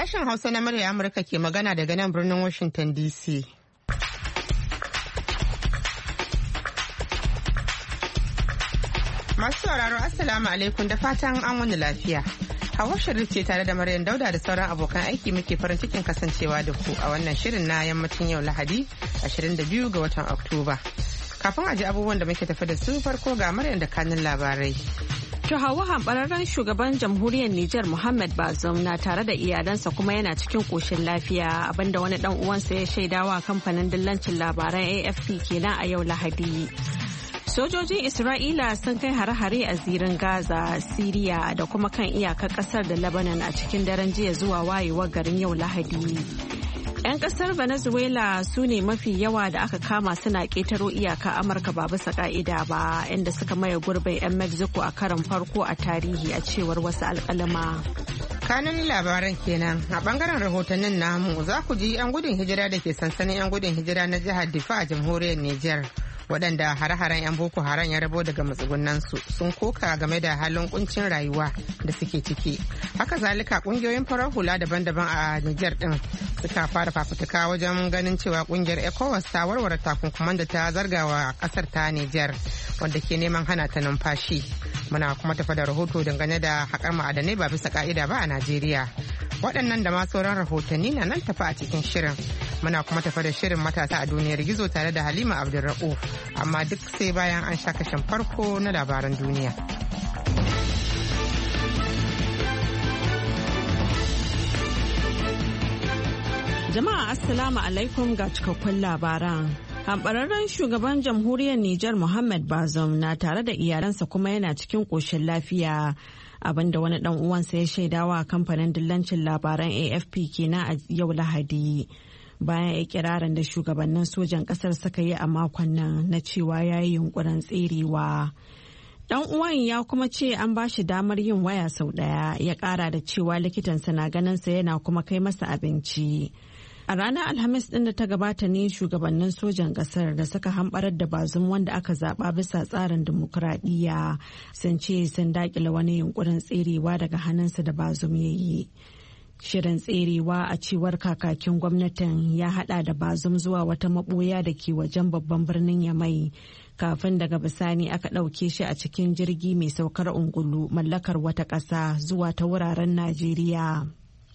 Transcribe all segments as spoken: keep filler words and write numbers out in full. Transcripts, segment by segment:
Sashen Hausa na murya Amurka ke magana daga nan birnin Washington D C. Masu sauraro Assalamu alaikum da fatan an wani lafiya. Hawwa Sharif ce tare da Maryam Dauda da sauran abokan aiki muke farin cikin kasancewa da ku a wannan shirin na yammacin yau Lahadi ashirin da biyu ga watan Oktoba. Kafin a ji abubuwan da muke tafi da su farko ga Maryam da kanin labarai. To Hauwa hambararren shugaban jamhuriyar Nijar Muhammad Bazoum na tare da iyalansa kuma yana cikin koshin lafiya abinda wani dan uwansa ya shaidawa kamfanin dillancin labaran A F P kenan a yau Lahadi. Sojojin Isra'ila sun kai hare-hare a zirin Gaza, Siriya da kuma kan iyakar kasar da Lebanon a cikin daren jiya zuwa wayewar garin yau Lahadi. 'Yan kasar Venezuela su ne mafi yawa da aka kama suna ƙetaro iyaka Amurka ba bisa ka'ida ba, inda suka maye gurbin 'yan Mexico a karon farko a tarihi a cewar wasu alƙalama. Kanun labaran kenan a bangaren rahotannin namu za ku ji 'yan gudun hijira da ke sansanin 'yan gudun hijira na jihar Difa a jamhuriyar Nijar. Waɗanda hare-haren 'yan Boko Haram ya rabo daga matsugunansu sun koka game da halin kuncin rayuwa da suke ciki. Haka zalika ƙungiyoyin farar hula daban-daban a Nijar ɗin suka fara fafutuka wajen ganin cewa ƙungiyar ECOWAS ta warware takunkuman da ta zargawa ƙasar ta Nijar wanda ke neman hana ta numfashi. Muna kuma tafa da rahoto dangane da haƙar ma'adanai ba bisa ƙa'ida ba a Najeriya. Waɗannan da ma sauran rahotanni na nan tafi a cikin shirin. Muna kuma tafa da shirin matasa a duniyar gizo tare da Halima Abdulra'uf, amma duk sai bayan an sha kashin farko na labaran duniya. Jama'a Assalamu alaikum ga cikakkun labaran. Hambararren shugaban jamhuriyar Nijar Muhammad Bazoum na tare da iyalansa kuma yana cikin ƙoshin lafiya. Abinda wani dan uwansa ya shaidawa kamfanin dillancin labaran A F P kenan a yau Lahadi. Bayan ikirarin da shugabannin sojan kasar suka yi a makon nan na cewa ya yi yunkurin tserewa. Dan uwan ya kuma ce an ba shi damar yin waya sau daya, ya kara da cewa likitansa na ganinsa yana kuma kai masa abinci. A ranar Alhamis din da ta gabata ne shugabannin sojan kasar da suka hambarar da Bazoum wanda aka zaba bisa tsarin dimokuraɗiyya sun ce sun dakile wani yunkurin tserewa daga hannunsa da Bazoum ya yi. Shirin tserewa a cewar kakakin gwamnatin ya hada da Bazoum zuwa wata maboya da ke wajen babban birnin Yamai kafin daga bisani aka ɗauke shi a cikin jirgi mai saukar ungulu mallakar wata ƙasa zuwa ta wuraren Najeriya.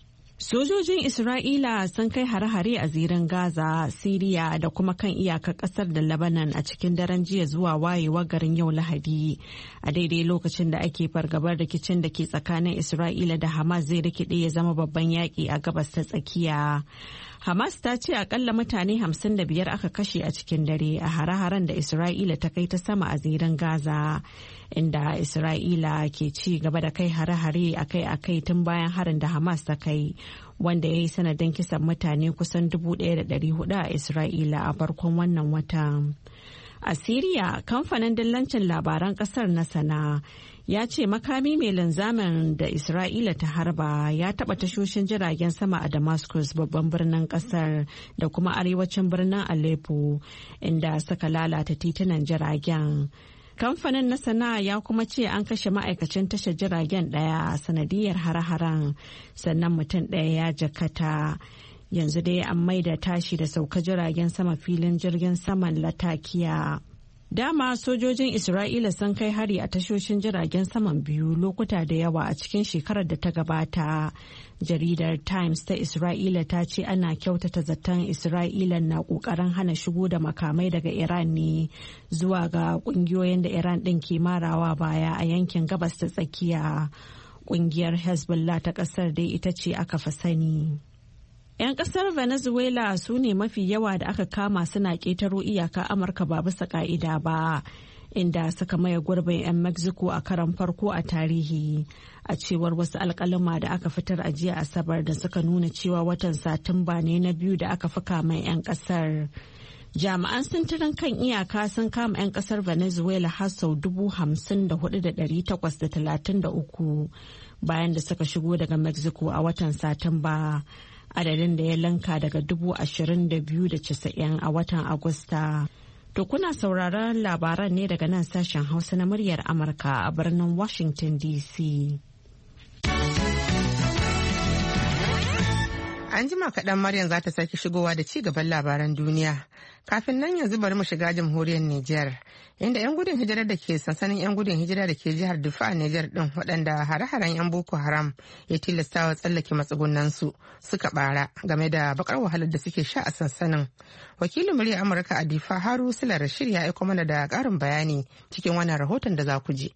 Sojojin Isra'ila sun kai hare-hare a zirin Gaza, Siriya da kuma kan iyakar kasar da Lebanon a cikin daren jiya zuwa wayewar garin yau Lahadi. A daidai lokacin da ake fargabar rikicin da ke tsakanin Isra'ila da Hamas zai rikide ya zama babban yaƙi a gabas ta tsakiya. Hamas ta ce akalla mutane hamsin da biyar aka kashe a cikin dare a hare-haren da Isra'ila ta kai ta sama a zirin Gaza, inda Isra'ila ke ci gaba da kai hare-hare akai-akai tun bayan harin da Hamas ta kai, wanda ya yi sanadin kisan mutane kusan dubu ɗaya da ɗari hudu a Isra'ila a farkon wannan watan. A Siriya, kamfanin dillancin labaran kasar na Sana ya ce makami mai linzamin da Isra'ila ta harba ya taɓa tashoshin jiragen sama a Damascus babban birnin kasar da kuma arewacin birnin Aleppo inda suka lalata titunan jiragen. Kamfanin na Sana ya kuma ce an kashe ma'aikacin tashar jiragen ɗaya a sanadiyar hare-haren, sannan mutum ɗaya ya jakata. Yanzu dai an maida tashi da sauka jiragen sama filin jirgin saman Latakia. Dama sojojin Isra'ila sun kai hari a tashoshin jiragen saman biyu lokuta da yawa a cikin shekarar da ta gabata. Jaridar Times ta Isra'ila ta ce ana kyautata zaton Isra'ila na kokarin hana shigo da makamai daga Iran ne zuwa ga kungiyoyin da Iran ɗin ke marawa baya a yankin gabas ta tsakiya. Kungiyar Hezbollah ta ƙasar dai ita ce aka fi sani. 'Yan kasar Venezuela su ne mafi yawa da aka kama suna ƙetaro iyaka Amurka ba bisa ƙa'ida ba, inda suka maye gurbin 'yan Mexico a karon farko a tarihi, a cewar wasu alƙaluma da aka fitar a jiya Asabar da suka nuna cewa watan Satumba ne na biyu da aka fi kama 'yan kasar. Jami'an sintirin kan iyaka sun kama 'yan kasar Venezuela har sau dubu hamsin da hudu da ɗari takwas da talatin da uku bayan da suka shigo daga Mexico a watan Satumba. Adadin da ya lanka daga dubu ashirin da biyu da casa'in a watan Agusta. To kuna sauraron labaran ne daga nan sashen Hausa na muryar Amurka a birnin Washington D C. An jima kaɗan Maryam za ta sake shigowa da ci gaban labaran duniya. Kafin nan yanzu bari mu shiga jamhuriyar Nijar, inda 'yan gudun hijirar da ke sansanin 'yan gudun hijira da ke jihar Difa a Nijar ɗin waɗanda hare-haren 'yan Boko Haram ya tilastawa tsallake matsugunansu suka ɓara game da bakar wahalar da suke sha a sansanin. Wakilin murya Amurka a Difa Haru Sula Rashid ya aiko mana da ƙarin bayani cikin wannan rahoton da za ku ji.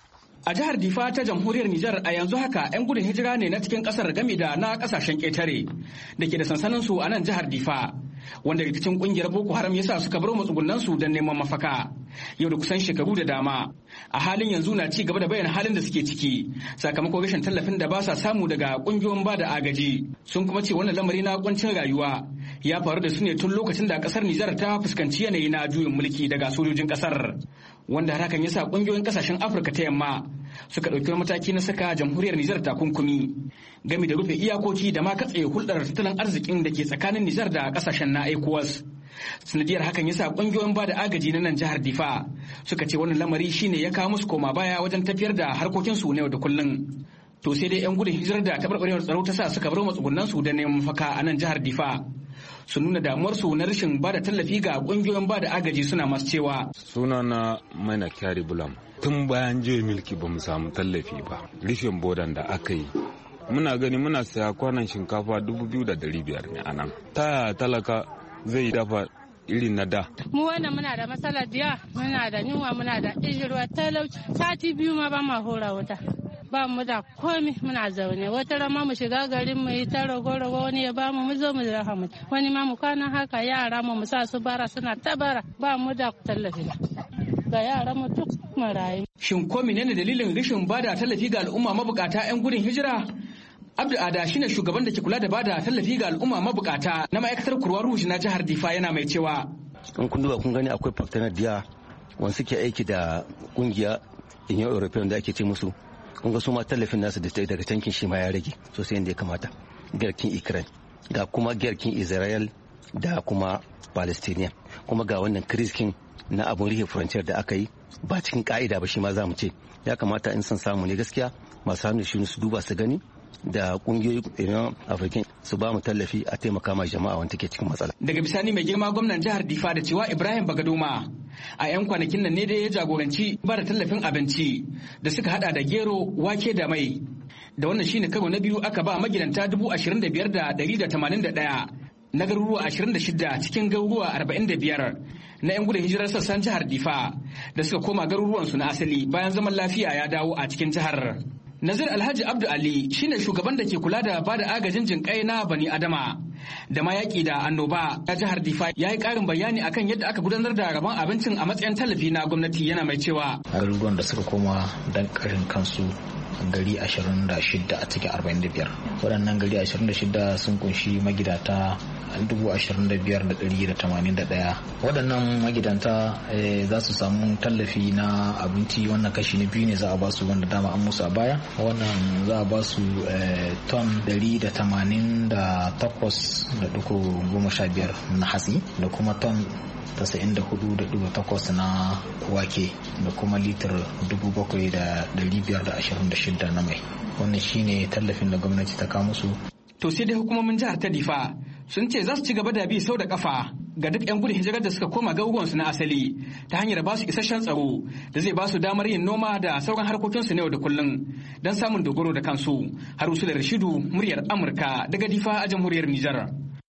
A jihar Difa ta jamhuriyar Nijar a yanzu haka 'yan gudun hijira ne na cikin kasar game da na kasashen ƙetare da ke da sansanin su a nan jihar Difa, wanda rikicin kungiyar Boko Haram yasa suka bar matsugunan su don neman mafaka. Yau da kusan shekaru da dama, a halin yanzu na ci gaba da bayyana halin da suke ciki sakamakon rashin tallafin da ba sa samu daga kungiyoyin ba da agaji. Sun kuma ce wannan lamari na kuncin rayuwa ya faru da su ne tun lokacin da kasar Nijar ta fuskanci yanayi na juyin mulki daga sojojin kasar, wanda hakan yasa kungiyoyin kasashen Afirka ta yamma suka ɗauki mataki na saka jamhuriyar Nijar takunkumi game da rufe iyakoki da ma katse hulɗar tattalin arzikin da ke tsakanin Nijar da kasashen na ECOWAS. Sanadiyar hakan yasa kungiyoyin ba da agaji na nan jihar Difa suka ce wannan lamari shine ya kawo musu koma baya wajen tafiyar da harkokin su na yau da kullum. To sai dai 'yan gudun hijirar da taɓarɓarewar tsaro ta sa suka bar matsugunan su da neman mafaka a nan jihar Difa su nuna damuwarsu na rashin ba da tallafi ga kungiyoyin ba da agaji, suna masu cewa sunana Maina Kyari Bulam. Tun bayan juyin milki ba mu samu tallafi ba, rufin bodan da aka yi muna gani muna saya kwanan shinkafa dubu biyu da dari biyar ne a nan. Ta talaka zai dafa irin na da. Mu wannan muna da matsalar diya, muna da yunwa, muna da ijirwa, talauci, sati biyu ma ba ma hora wuta. Ba mu da komi, muna zaune, wata rama mu shiga garin mu yi ta rago-rago, wani ya ba mu mu zo mu raha mu, wani ma mu kwana haka yara mu mu sa su bara suna ta bara, ba mu da tallafi ga yara mu duk marayu. Shin ko menene dalilin rashin bada tallafi ga al'umma mabukata 'yan gudun hijira? Abdu Ada shine shugaban da ke kula da bada tallafi ga al'umma mabukata na ma'aikatar Kurwa Rouge na jihar Difa, yana mai cewa in kun duba kun gani akwai partner diya wanda suke aiki da kungiya Union European da ake ce musu, kun ga su ma tallafin nasu da daga tankin shi ma ya rage sosai yadda ya kamata. Garkin Ukraine ga kuma garkin Israel da kuma Palestinian, kuma ga wannan kiriskin na abun rihe frontier da aka yi ba cikin ka'ida ba, shi ma za mu ce ya kamata in san samu ne gaskiya masu hannu shi su duba su gani da kungiyoyi irin African su ba mu tallafi a taimaka ma jama'a wanda take cikin matsala. Daga bisani mai girma gwamnan jihar Difa da cewa Ibrahim Bagadoma a 'yan kwanakin nan ne da ya jagoranci ba da tallafin abinci da suka hada da gero, wake da mai. Da wannan shine karo na biyu aka ba magidanta dubu ashirin da biyar da dari da tamanin da ɗaya na garuruwa ashirin da shida cikin garuruwa arba'in da biyar na 'yan gudun hijirar sassan jihar Difa da suka koma garuruwansu na asali bayan zaman lafiya ya dawo a cikin jihar. Nazir Alhaji Abdu Ali shine shugaban da ke kula da bada agajin jinƙai na Bani Adama da ma yaƙi da annoba ta jihar Difa, ya yi ƙarin bayani akan yadda aka gudanar da rabon abincin a matsayin tallafi na gwamnati, yana mai cewa garuruwan da suka koma dan karin kansu gari ashirin da shida a cikin arba'in da biyar. Waɗannan gari ashirin da shida sun kunshi magidata dubu ashirin da biyar da ɗari da tamanin da ɗaya. Waɗannan magidanta za su samu tallafi na abinci, wannan kashi na biyu ne za a ba su, wanda dama an musu a baya. Wannan za a ba su ton ɗari da tamanin da takwas da ɗigo goma sha biyar na hatsi da kuma ton tasa'in da hudu da ɗigo takwas na wake da kuma litir dubu bakwai da ɗari biyar da ashirin da shida na mai. Wannan shine tallafin da gwamnati ta kawo musu. To sai dai hukumomin jihar ta Difa sun ce za su ci gaba da bi sau da kafa ga duk 'yan gudun hijirar da suka koma garuruwansu na asali ta hanyar ba su isasshen tsaro da zai ba su damar yin noma da sauran harkokinsu na yau da kullum don samun dogaro da kansu. Harusu da Rashidu, muryar Amurka daga Difa a jamhuriyar Nijar.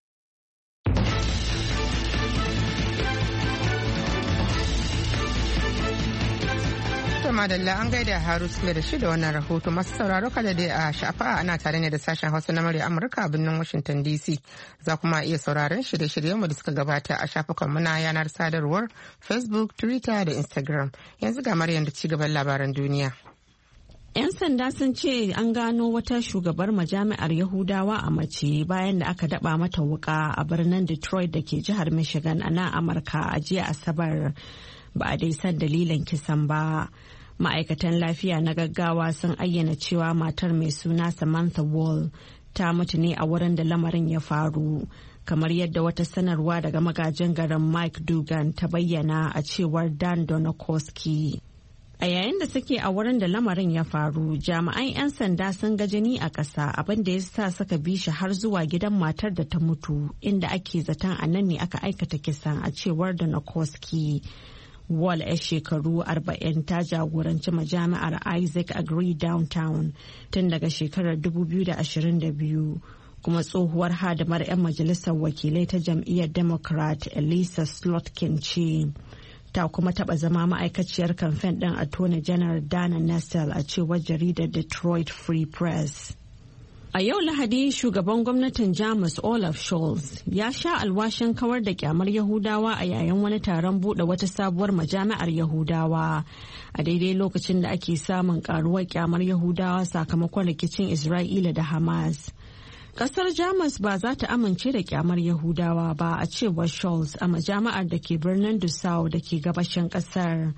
Madalla an gaida Harus da shi da wannan rahoto. Masu sauraro kada dai a shafa ana tare ne da sashen Hausa na murya Amurka a birnin Washington D C. Za kuma iya sauraron shirye-shiryen mu da suka gabata a shafukan mu na yanar sadarwar Facebook, Twitter da Instagram. Yanzu ga Maryam da ci gaban labaran duniya. 'Yan sanda sun ce an gano wata shugabar majami'ar Yahudawa a mace bayan da aka daba mata wuka a birnin Detroit da ke jihar Michigan a nan Amurka a jiya Asabar. Ba a dai san dalilin kisan ba. Ma'aikatan lafiya na gaggawa sun ayyana cewa matar mai suna Samantha Wall ta mutu ne a wurin da lamarin ya faru, kamar yadda wata sanarwa daga magajin garin Mike Dugan ta bayyana, a cewar Dan Donakowski. A yayin da suke a wurin da lamarin ya faru, jami'an 'yan sanda sun ga jini a ƙasa, abin da ya sa suka bi shi har zuwa gidan matar da ta mutu, inda ake zaton a nan ne aka aikata kisan, a cewar da Nokoski. Wall, 'yar shekaru arba'in, ta jagoranci majami'ar Isaac Agree Downtown tun daga shekarar dubu biyu da ashirin da biyu, kuma tsohuwar hadimar 'yan majalisar wakilai ta jam'iyyar Democrat Elisa Slotkin ce. Ta kuma taɓa zama ma'aikaciyar kamfen ɗin Attorney General Dana Nessel, a cewar jaridar Detroit Free Press. A yau Lahadi, shugaban gwamnatin Jamus Olaf Scholz ya sha alwashin kawar da kyamar Yahudawa a yayin wani taron buɗe wata sabuwar majami'ar Yahudawa, a daidai lokacin da ake samun karuwar kyamar Yahudawa sakamakon rikicin Isra'ila da Hamas. Kasar Jamus ba za ta amince da kyamar Yahudawa ba, a cewar Scholz a majami'ar da ke birnin Dessau da ke gabashin kasar.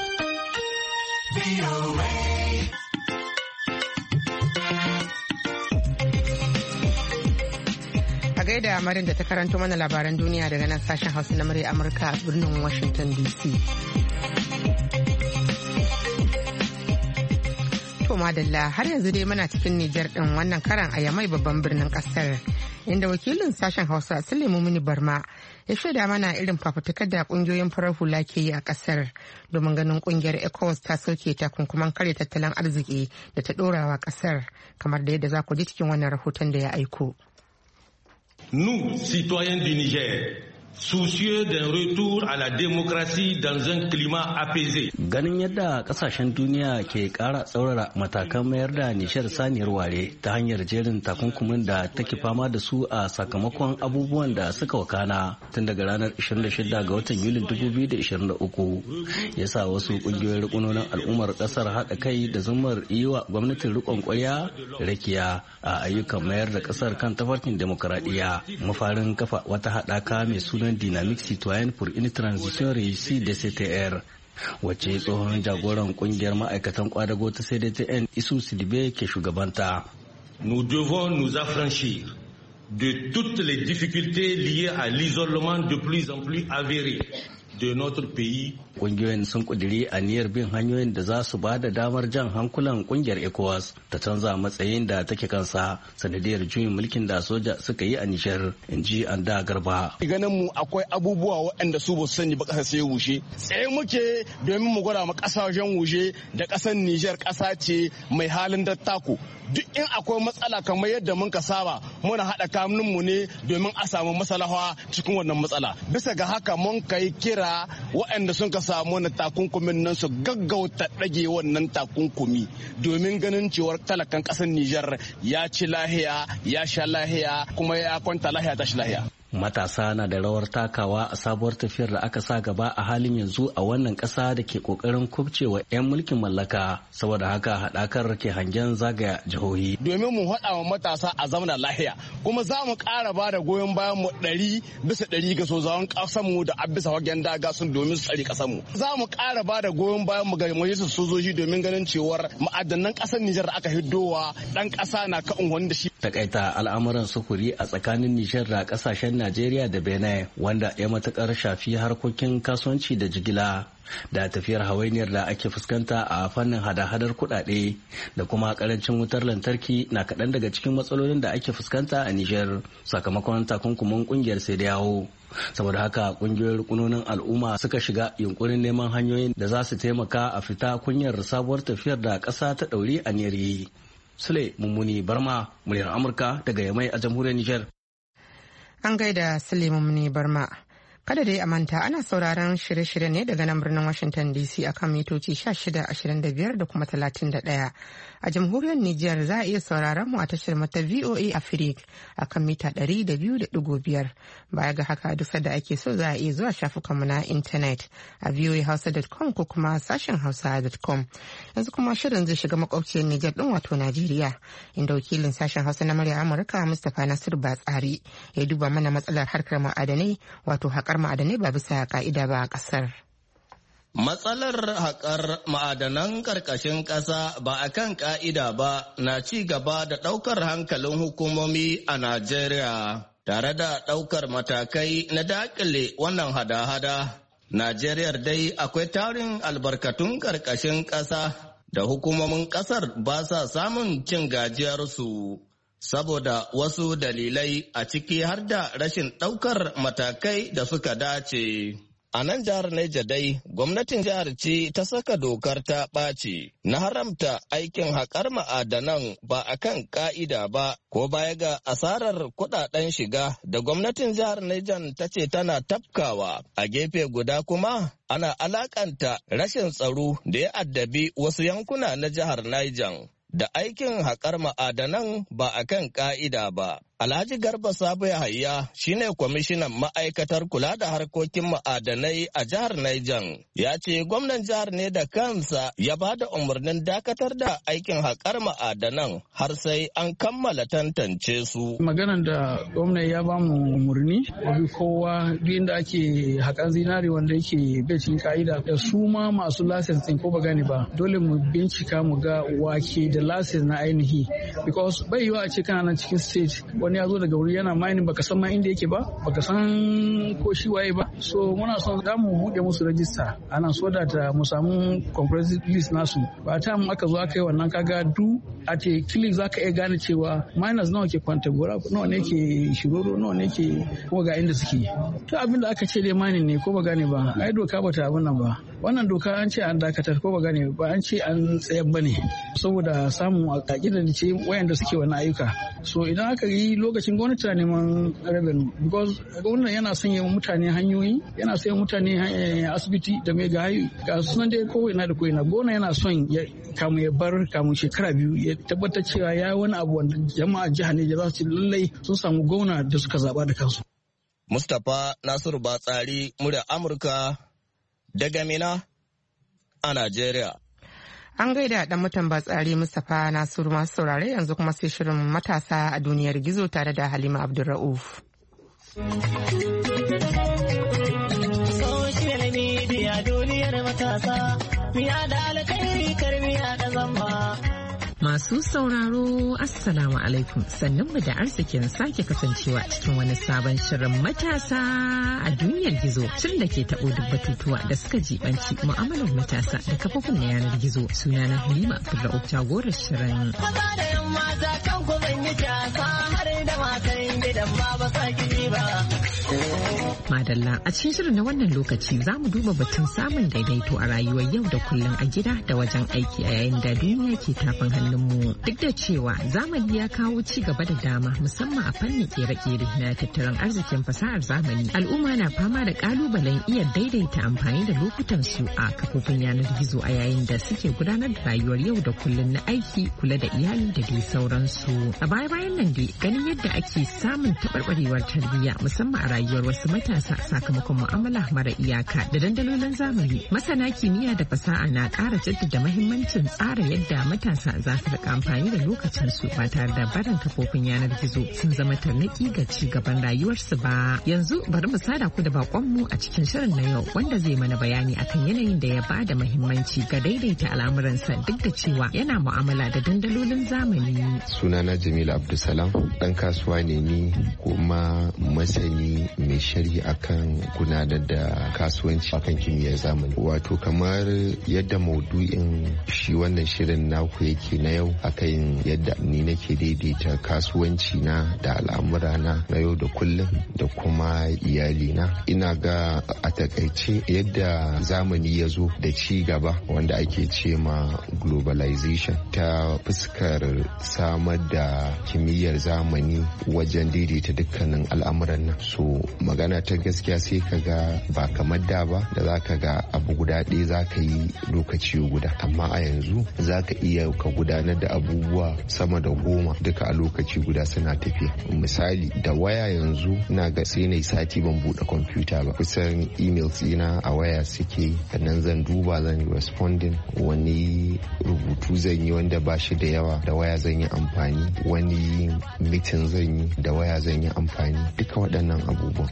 A gaida Marin da ta karanto mana labaran duniya daga nan sashen Hausa na murya Amurka a birnin Washington D C. Madalla, har yanzu dai muna cikin Nijar din wannan karan a Yamai babban birnin kasar, inda wakilin sashen Hausa Sulemu Muni Barma ya shaida mana irin fafutukar da kungiyoyin farar hula ke yi a kasar domin ganin kungiyar ECOWAS ta soke takunkuman kare tattalin arziki da ta dorawa kasar, kamar da yadda za ku ji cikin wannan rahoton da ya aiko. Nous, citoyens du Niger, soucieux d'un retour à la démocratie dans un climat apaisé. Ganin yadda kasashen duniya ke kara tsaurara matakan mayar da nishar saniyar ware ta hanyar jerin takunkumin da take fama da su a sakamakon abubuwan da suka wakana tun daga ranar ishirin da shida ga watan Yulin dubu biyu da ishirin da uku, ya sa wasu kungiyoyin rukunonin al'ummar kasar haɗa kai da zumar yi wa gwamnatin rikon kwarya rakiya a ayyukan mayar da kasar kan tafarkin demokaradiyya. Mafarin kafa wata haɗaka mai sunan Dynamique Citoyenne pour une Transition Réussie D C T R, wacce tsohon jagoran kungiyar ma'aikatan kwadago ta C D T N Isu Sidibe ke shugabanta. Nous devons nous affranchir de toutes les difficultés liées à l'isolement de plus en plus avéré de notre pays. Kungiyoyin sun kudiri aniyar bin hanyoyin da za su ba da damar jan hankulan kungiyar ECOWAS ta canza matsayin da take kansa sanadiyar juyin mulkin da soja suka yi a Nijar, in ji Anda Garba. Ganin mu akwai abubuwa waɗanda su ba su sani ba ƙasa sai wushe. Tsaye muke domin mu gwada ma ƙasashen wushe da ƙasar Nijar ƙasa ce mai halin dattako. Duk in akwai matsala kamar yadda mun ka saba muna haɗa kanunmu ne domin a samu maslaha cikin wannan matsala. Bisa ga haka mun kai kira waɗanda sun ka samu wani takunkumin nan su gaggauta ɗage wannan takunkumi domin ganin cewar talakan ƙasar Nijar ya ci lahiya, ya sha lahiya, kuma ya kwanta lahiya ta shi lahiya. Matasa na da rawar takawa a sabuwar tafiyar da aka sa gaba a halin yanzu a wannan ƙasa da ke ƙoƙarin kubcewa 'yan mulkin mallaka, saboda haka haɗakar ke hangen zagaya jihohi. Domin mu haɗa wa matasa a zamana lahiya, kuma za mu ƙara ba da goyon bayan mu ɗari bisa ɗari ga sozawan ƙasar mu da abisa wajen daga sun domin su tsare ƙasar mu. Za mu ƙara ba da goyon bayan mu ga majalisar sojoji domin ganin cewar ma'adanan ƙasar Nijar da aka hiddowa ɗan ƙasa na ka unhwani da shi. Takaita al'amuran sufuri a tsakanin Nijar da ƙasashen Najeriya da Benin, wanda ya matukar shafi harkokin kasuwanci da jigila da tafiyar hawainiyar da ake fuskanta a fannin hada-hadar kuɗaɗe da kuma karancin wutar lantarki, na kaɗan daga cikin matsalolin da ake fuskanta a Nijar sakamakon takunkumin ƙungiyar Sediyawo. Saboda haka ƙungiyoyin rukunonin al'umma suka shiga yunkurin neman hanyoyin da za su taimaka a fita kunyar sabuwar tafiyar da ƙasa ta ɗauri a Neri. Sule Mummuni Barma, muryar Amurka daga Yamai a jamhuriyar Nijar. An gaida Suleiman Muni Barma. Kada dai a manta ana sauraron shirye-shirye ne daga nan birnin Washington D C akan mitoci shida ashirin da biyar da kuma talatin da ɗaya. A jamhuriyar Nijar za a iya sauraron mu a tashar mata V O A Africa akan mita ɗari da biyu da ɗigo biyar. Baya ga haka duk da ake so za a iya zuwa shafukanmu na intanet a v o a hausa dot com ko kuma sashen hausa dot com. Yanzu kuma shirin zai shiga makwabciyar Nijar ɗin wato Najeriya, inda wakilin sashen Hausa na murya Amurka Mustapha Nasir Batsari ya duba mana matsalar harkar ma'adanai wato haƙar ma'adanai ba bisa ka'ida ba a ƙasar. Matsalar haƙar ma'adanan ƙarƙashin ƙasa ba a kan ƙa'ida ba na ci gaba da ɗaukar hankalin hukumomi a Najeriya, tare da ɗaukar matakai na daƙile wannan hada-hada. Najeriya dai akwai tarin albarkatun ƙarƙashin ƙasa da hukumomin ƙasar ba sa samun cin gajiyarsu saboda wasu dalilai a ciki har da rashin ɗaukar matakai da suka dace. A nan jihar Neja dai, gwamnatin jihar ce ta saka dokar ta ɓaci na haramta aikin haƙar ma'adanan ba a kan ƙa'ida ba, ko baya ga asarar kuɗaɗen shiga da gwamnatin jihar Neja ta ce tana tafkawa. A gefe guda kuma, ana alakanta rashin tsaro da ya addabi wasu yankuna na jihar Niger da aikin haƙar ma'adanan ba a kan ƙa'ida ba. Alhaji Garba Sabo Yahaya shine kwamishinan ma'aikatar kula da harkokin ma'adanai a jihar Niger. Ya ce gwamnan jihar ne da kansa ya ba da umarnin dakatar da aikin haƙar ma'adanan har sai an kammala tantance su. Maganar da gwamnan ya ba mu umarni, wabi kowa duk inda ake haƙar zinari wanda yake bai cikin ka'ida da su ma masu lasensin ko ba gani ba. Dole mu bincika mu ga wake da lasen na ainihi. Because bai yiwa a ce kana nan cikin state wani ya zo daga wuri yana mining baka san ma inda yake ba baka san ko shi waye ba, so muna son za mu bude musu rajista ana so da ta mu samu comprehensive list nasu ba ta mu aka zo aka yi wannan kaga du a te click zaka iya gane cewa miners nawa ke kwanta gora nawa ne ke shiroro nawa ne ke kuma ga inda suke. To abin da aka ce dai mining ne ko ba gane ba, ai doka ba ta abin nan ba. Wannan doka an ce an dakatar ko ba gane ba, an ce an tsayar bane saboda samun a kakida da ce wayanda suke wannan ayyuka. So idan aka yi lokacin gwamnati na neman revenue because gwamnati yana sanya mutane hanyoyi, yana sanya mutane asibiti da mai ga ga sunan dai kowai na da kowai na gwamnati yana son ya kamu ya bar kamun shekara biyu ya tabbatar cewa ya yi wani abu wanda jama'a jihar ne za su lallai sun samu gwamna da suka zaba da kansu. Mustapha Nasiru Batsari, murya Amurka daga Mina a Najeriya. An gaida dan mutan Batsari Mustapha Nasiru, masu saurare yanzu kuma sai shirin matasa a duniyar gizo tare da Halima Abdulra'uf. Social media duniyar matasa, miya da alkhairi karmiya da zamba. Masu sauraro Assalamu alaikum, sannunmu da arzikin sake kasancewa cikin wani sabon shirin matasa a duniyar gizo, shirin da ke taɓo duk batutuwa da suka jibanci mu'amalar matasa da kafofin na yanar gizo. Sunana Halima Abdulra'uf, jagorar shirin. Maza da yan mata kan ku ban yi jasa har da matan gidan ma ba sa ba. Madalla, a cikin shirin na wannan lokaci za mu duba batun samun daidaito a rayuwar yau da kullum a gida da wajen aiki a yayin da duniya ke tafin hannunmu. Duk da cewa zamani ya kawo ci gaba da dama musamman a fannin kere-kere na tattalin arzikin fasahar zamani, al'umma na fama da kalubalen iya daidaita amfani da lokutan su a kafofin yanar gizo a yayin da suke gudanar da rayuwar yau da kullum na aiki, kula da iyali da dai sauransu. A baya-bayan nan dai ganin yadda ake samun taɓarɓarewar tarbiyya musamman a rayuwar wasu matasa sakamakon mu'amala mara iyaka da dandalolin zamani, masana kimiyya da fasaha na ƙara jaddada mahimmancin tsara yadda matasa za su rika amfani da lokacinsu ba tare da barin kafofin yanar gizo sun zama tarnaki ga ci gaban rayuwarsu ba. Yanzu bari mu sada ku da bakonmu a cikin shirin na yau wanda zai mana bayani akan yanayin da ya ba da mahimmanci ga daidaita al'amuransa duk da cewa yana mu'amala da dandalolin zamani. Sunana Jamila Abdulsalam, dan kasuwa ne ni kuma masani mai shari'a akan gudanar da kasuwanci akan kimiyyar zamani. Wato kamar yadda maudu'in shi wannan shirin naku yake na yau akan yadda ni nake daidaita kasuwanci na da al'amura na na yau da kullum da kuma iyali na. Ina ga a takaice yadda zamani ya zo da ci gaba wanda ake ce ma globalization ta fuskar samar da kimiyyar zamani wajen daidaita dukkanin al'amuran nan. So magana ta gaskiya sai ka ga ba kamar da ba da za ka ga abu guda ɗaya za ka yi lokaci guda, amma a yanzu za ka iya ka gudanar da abubuwa sama da goma duka a lokaci guda suna tafiya. Misali da waya yanzu na ga sai na sati ban buɗe kwamfuta ba, kusan emails ina a waya suke, sannan zan duba zan yi responding, wani rubutu zan yi wanda ba shi da yawa da waya zan yi amfani, wani meeting zan yi da waya zan yi amfani, duka waɗannan abubuwan sai ka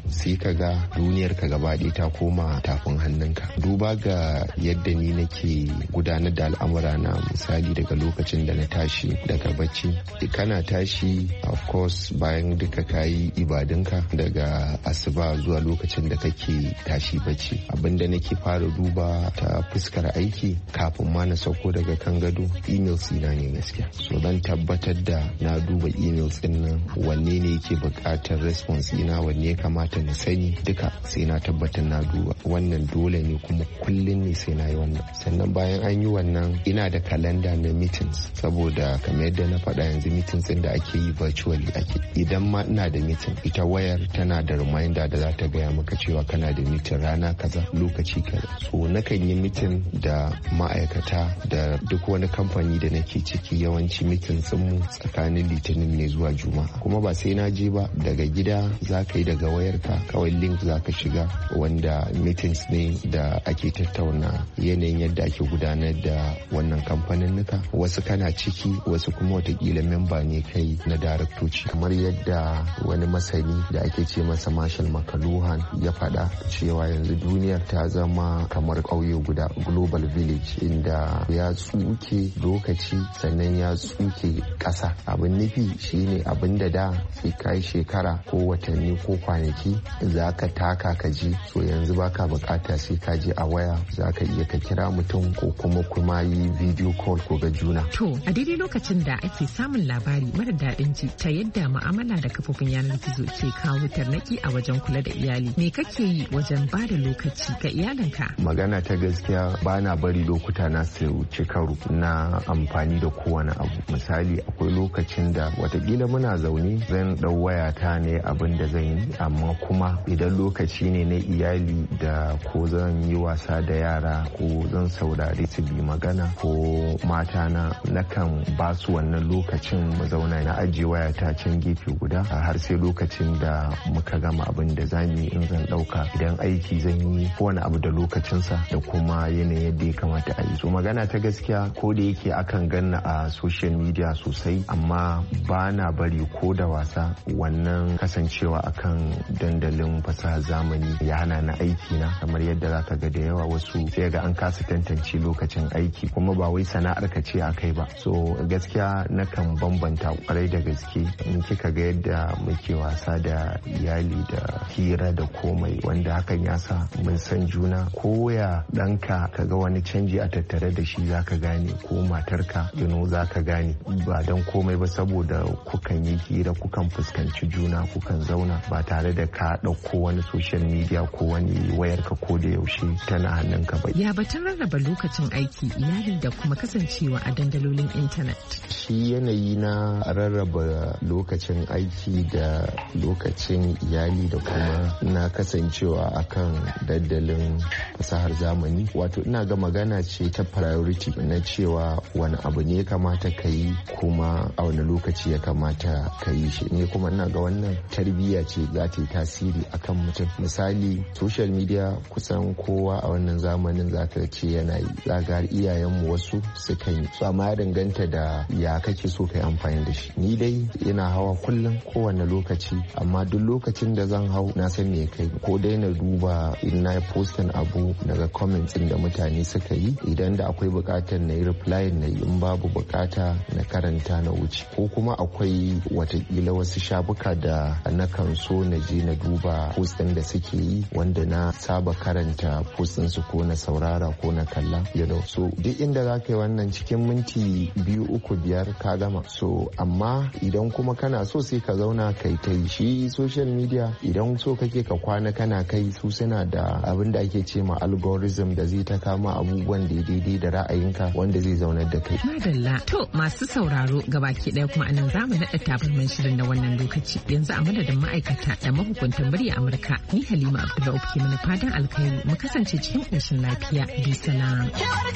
ka ga duniyar ka gaba ɗaya ta koma tafin hannunka. Duba ga yadda ni nake gudanar da al'amura na, misali daga lokacin da na tashi daga bacci, kana tashi of course bayan duka kayi ibadunka daga asuba zuwa lokacin da kake tashi bacci, abinda nake fara duba ta fuskar aiki kafin ma na sauko daga kan gado emails ina ne gaskiya. So zan tabbatar da na duba emails din nan, wanne ne yake buƙatar response ina, wanne ya kamata na sani, duka sai na tabbatar na duba. Wannan dole ne kuma kullum ne sai na yi wannan. Sannan bayan an yi wannan ina da kalanda na meetings, saboda kamar yadda na faɗa yanzu meetings din da ake yi virtually ake. Idan ma ina da meeting, ita wayar tana da reminder da za ta gaya maka cewa kana da meeting rana kaza lokaci kaza. So nakan yi meeting da ma'aikata da duk wani kamfani da nake ciki, yawanci meetings mu tsakanin litinin ne zuwa juma'a, kuma ba sai na je ba, daga gida za ka yi daga wayarka kawai link za ka shiga, wanda meetings ne da ake tattauna yanayin yadda ake gudanar da wannan kamfanin nuka. Wasu kana ciki, wasu kuma watakila memba ne kai na daraktoci, kamar yadda wani masani da ake ce masa Marshall McLuhan ya faɗa cewa yanzu duniyar ta zama kamar ƙauye guda, global village, inda ya tsuke lokaci sannan ya tsuke ƙasa. Abin nufi shine abin da da sai kai shekara ko watanni ko kwanaki za ka taka ka ji, so yanzu baka bukata sai ka je a waya, za ka iya ka kira mutum ko kuma kuma yi video call ko ga juna. To a daidai lokacin da ake samun labari mara daɗin ji ta yadda mu'amala da kafofin yanar gizo ke kawo tarnaki a wajen kula da iyali, me kake yi wajen ba da lokaci ga iyalinka? Magana ta gaskiya ba na bari lokuta na su ci karo na amfani da kowane abu. Misali akwai lokacin da watakila muna zaune zan ɗau wayata ne abin da zan yi, amma kuma idan lokaci ne na iyali da ko zan yi wasa da yara ko zan saurari su bi magana ko mata na, nakan ba su wannan lokacin mu zauna na ajiye wayata can gefe guda har sai lokacin da muka gama abin da zamu yi. In zan ɗauka idan aiki zan yi kowane abu da lokacinsa da kuma yanayin yadda ya kamata a yi. So magana ta gaskiya, ko da yake akan ganna a social media sosai, amma ba na bari ko da wasa wannan kasancewa akan dandalin fasahar zamani ya hana na aiki na, kamar yadda za ka ga da yawa wasu sai ga an kasa tantance lokacin aiki, kuma ba wai sana'ar ka ce a kai ba. So gaskiya nakan bambanta kwarai da gaske. In kika ga yadda muke wasa da iyali da hira da komai, wanda hakan ya sa mun san juna. Ko ya ɗanka ka ga wani canji a tattare da shi za ka gane, ko matarka yano za ka gane, ba don komai ba saboda kukan yi hira, kukan fuskanci juna, kukan zauna ba tare da ka ɗauko wani social media ko wani wayarka ko da yaushe tana hannunka ba. Ya batun rarraba lokacin aiki, iyali da kuma kasancewa a dandalolin intanet. Shi yanayi na rarraba lokacin aiki da lokacin iyali da kuma na kasancewa akan dandalin fasahar zamani, wato ina ga magana ce ta priority na cewa wani abu ne ya kamata ka yi kuma a wani lokaci ya kamata ka yi shi ne. Kuma ina ga wannan tarbiyya ce za ta yi tasiri akan mutum. Misali social media kusan kowa a wannan zamanin za ka ce yana yi, za ga iyayenmu wasu sukan yi, so amma ya danganta da ya kake so ka yi amfani da shi. Ni dai ina hawa kullum kowane lokaci, amma duk lokacin da zan hau na san me kai, ko dai na duba in na yi postin abu daga comments da mutane suka yi, idan da akwai bukatar na yi reply na yi, in babu bukata na karanta na wuce. Ko kuma akwai watakila wasu shafuka da na kan so na je na duba postin da suke yi, wanda na saba karanta postin su ko na saurara ko na kalla, you know. So duk inda za ka yi wannan cikin minti biyu uku biyar ka gama. So amma idan kuma kana so sai ka zauna kai ta yi. Shi social media idan so kake ka kwana kana kai, su suna da abin da ake ce ma algorithm da zai ta kama abubuwan da daidai da ra'ayinka wanda zai zaunar da kai. Madalla. To masu sauraro gabaki ɗaya kuma anan zamu naɗa tabarman shirin na wannan lokaci. Yanzu a madadin ma'aikata da mahukuntan murya Amurka, ni Halima Abdullahi ke mana fadan alkhairi mu kasance cikin ƙoshin lafiya. Bi salam.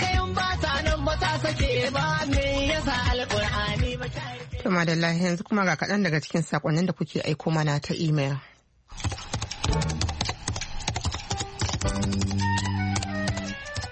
To madalla, yanzu kuma ga kaɗan daga cikin sakonnin da kuke aiko mana ta email.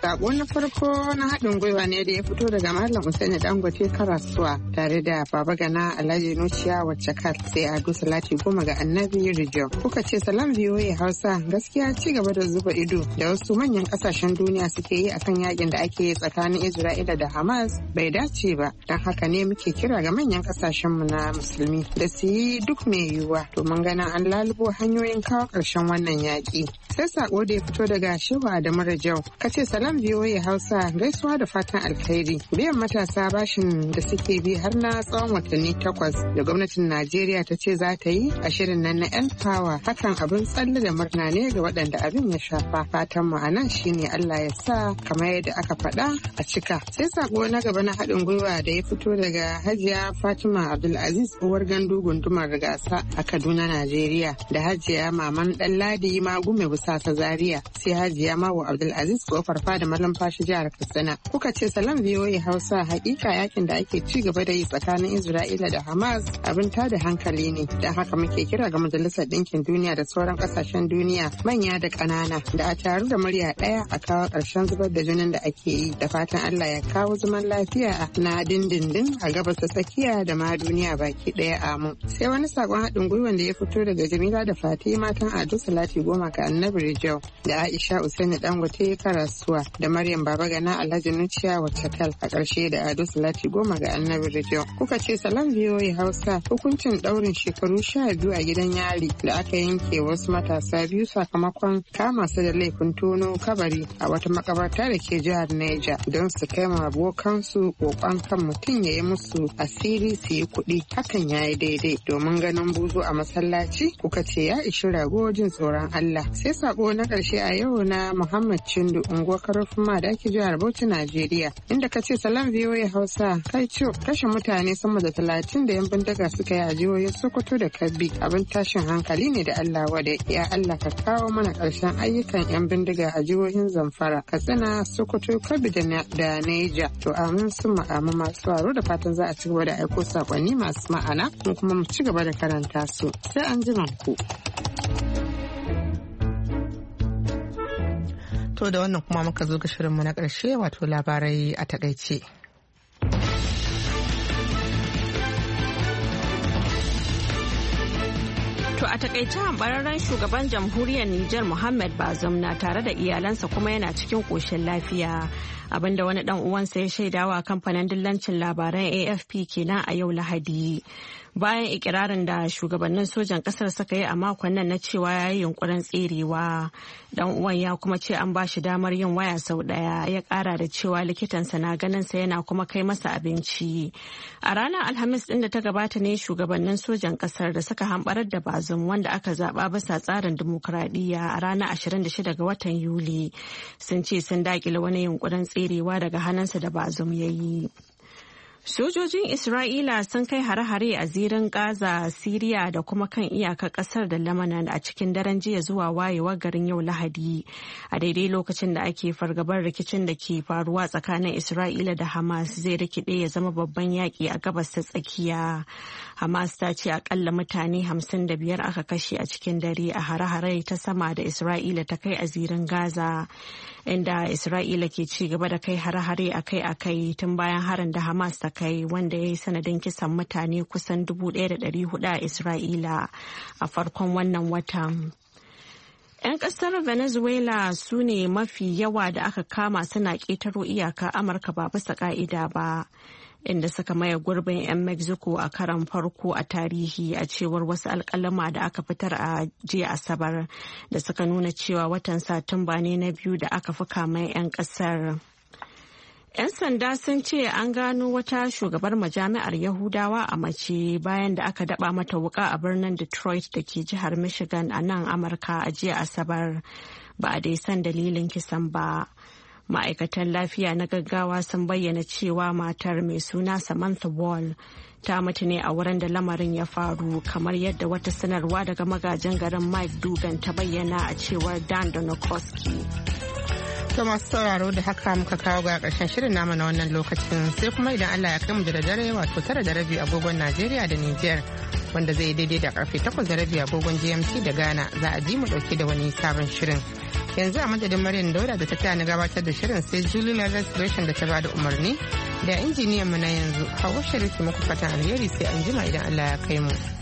Sako na farko na haɗin gwiwa ne da ya fito daga Malam Usaini Dangote Karasuwa tare da Baba Gana Alhaji Nuciya wacce kar sai Ado Salati goma ga Annabi Rijo. Kuka ce salam V O A Hausa gaskiya ci gaba da zuba ido da wasu manyan kasashen duniya suke yi akan yakin da ake yi tsakanin Isra'ila da Hamas bai dace ba. Don haka ne muke kira ga manyan kasashen mu na musulmi da su yi duk mai yiwuwa domin ganin an lalubo hanyoyin kawo ƙarshen wannan yaƙi. Sai sako da ya fito daga Shehu Adamu Rajau. Ka ce salam V O A Hausa gaisuwa da fatan alkhairi. Biyan matasa bashin da suke bi har na tsawon watanni takwas da gwamnatin Najeriya ta ce za ta yi a shirin nan na N Power hakan abin tsalle da murna ne ga waɗanda abin ya shafa. Fatan mu anan shine Allah ya sa kamar yadda aka faɗa a cika. Sai sako na gaba na haɗin gwiwa da ya fito daga Hajiya Fatima Abdulaziz uwar gandu gundumar Rigasa a Kaduna Najeriya da Hajiya Maman Ɗanladi Magume Busa ta Zaria sai Hajiya Mawu Abdulaziz kofar fada malumfashi jihar Katsina. Kuka ce salam V O A Hausa hakika yakin da ake ci gaba da yi tsakanin Isra'ila da Hamas abin tada hankali ne. Don haka muke kira ga Majalisar Ɗinkin Duniya da sauran ƙasashen duniya manya da ƙanana da a taru da murya ɗaya a kawo ƙarshen zubar da jinin da ake yi da fatan Allah ya kawo zaman lafiya na dindindin a gabas ta tsakiya da ma duniya baki ɗaya amin. Sai wani sakon haɗin gwiwan da ya fito daga Jamila da Fati matan Ado Salati goma ga Annabi Rijau da Aisha Usaini Dangote Karasuwa da Maryam Babagana Alhaji Nuciya Wacakal a ƙarshe da Ado Salati goma ga Annabi Rijau. Kuka ce salam V O A Hausa hukuncin ɗaurin shekaru sha biyu a gidan yari da aka yanke wasu matasa biyu sakamakon kama su da laifin tono kabari a wata makabarta da ke jihar Neja don su kai ma abokansu kokon kan mutum ya yi musu asiri su yi kuɗi hakan ya yi daidai domin ganin buzu a masallaci kuka ce ya ishi rago jin tsoron Allah. Sai sako na ƙarshe a yau na Muhammad Chindu unguwar Karofin Madaki jihar Bauchi Najeriya inda ka ce salam V O A Hausa kai ciwo kashe mutane sama da talatin da yan bindiga suka yi a jihohin Sokoto da Kebbi abin tashin hankali ne da Allah wada ya Allah ka kawo mana ƙarshen ayyukan yan bindiga a jihohin Zamfara Katsina Sokoto Kebbi da Neja to amin sun ma'amu masu waro da fatan za a ci gaba da aiko sakonni masu ma'ana mu kuma mu ci gaba da karanta su sai an ji ku. To da wannan kuma muka zo ga shirinmu na ƙarshe wato labarai a takaice. To a takaice hambararren shugaban jamhuriyar Nijar Muhammad Bazoum na tare da iyalansa kuma yana cikin ƙoshin lafiya. Abinda wani dan uwansa ya shaidawa kamfanin dillancin labaran A F P kenan a yau Lahadi. Bayan ikirarin da shugabannin sojan kasar suka yi a makon nan na cewa ya yi yunkurin tserewa. Dan uwan ya kuma ce an ba shi damar yin waya sau daya ya kara da cewa likitansa na ganinsa yana kuma kai masa abinci. A ranar Alhamis din da ta gabata ne shugabannin sojan kasar da suka hambarar da Bazoum wanda aka zaba bisa tsarin dimokuraɗiyya a ranar ashirin da shida ga watan Yuli sun ce sun dakile wani yunkurin tserewa daga hannunsa da Bazoum ya yi. Sojojin Isra'ila sun kai hare-hare a zirin Gaza, Siriya da kuma kan iyakar kasar da Lebanon a cikin daren jiya zuwa wayewar garin yau Lahadi. A daidai lokacin da ake fargabar rikicin da ke faruwa tsakanin Isra'ila da Hamas zai rikide ya zama babban yaƙi a gabas ta tsakiya. Hamas ta ce akalla mutane hamsin da biyar aka kashe a cikin dare a hare-hare ta sama da Isra'ila ta kai a zirin Gaza, inda Isra'ila ke ci gaba da kai hare-hare akai-akai tun bayan harin da Hamas ta kai wanda ya yi sanadin kisan mutane kusan dubu ɗaya da ɗari hudu a Isra'ila a farkon wannan watan. 'Yan ƙasar Venezuela su ne mafi yawa da aka kama suna ƙetaro iyaka Amurka ba bisa ƙa'ida ba, inda suka maye gurbin 'yan Mexico a karan farko a tarihi a cewar wasu alƙalama da aka fitar a jiya Asabar da suka nuna cewa watan Satumba ne na biyu da aka fi kama 'yan ƙasar. 'Yan sanda sun ce an gano wata shugabar majami'ar Yahudawa a mace bayan da aka daba mata wuka a birnin Detroit da ke jihar Michigan a nan Amurka a jiya Asabar. Ba a dai san dalilin kisan ba. Ma'aikatan lafiya na gaggawa sun bayyana cewa matar mai suna Samantha Wall ta mutu ne a wurin da lamarin ya faru, kamar yadda wata sanarwa daga magajin garin Mike Dugan ta bayyana a cewar Dan Donakowski. To masu sauraro da haka muka kawo ga ƙarshen shirin namu na wannan lokacin, sai kuma idan Allah ya kai mu da dare wato tara da rabi agogon Najeriya da Nijar wanda zai daidai da karfe takwas da rabi agogon G M T da Ghana za a ji mu dauke da wani sabon shirin. yanzu a madadin Maryam Dauda da ta taya na gabatar da shirin sai Julie Lazarus Gresham da ta bada umarni da injiniyan mu na yanzu Hawa Sharif muku fatan alheri sai an jima idan Allah ya kai mu.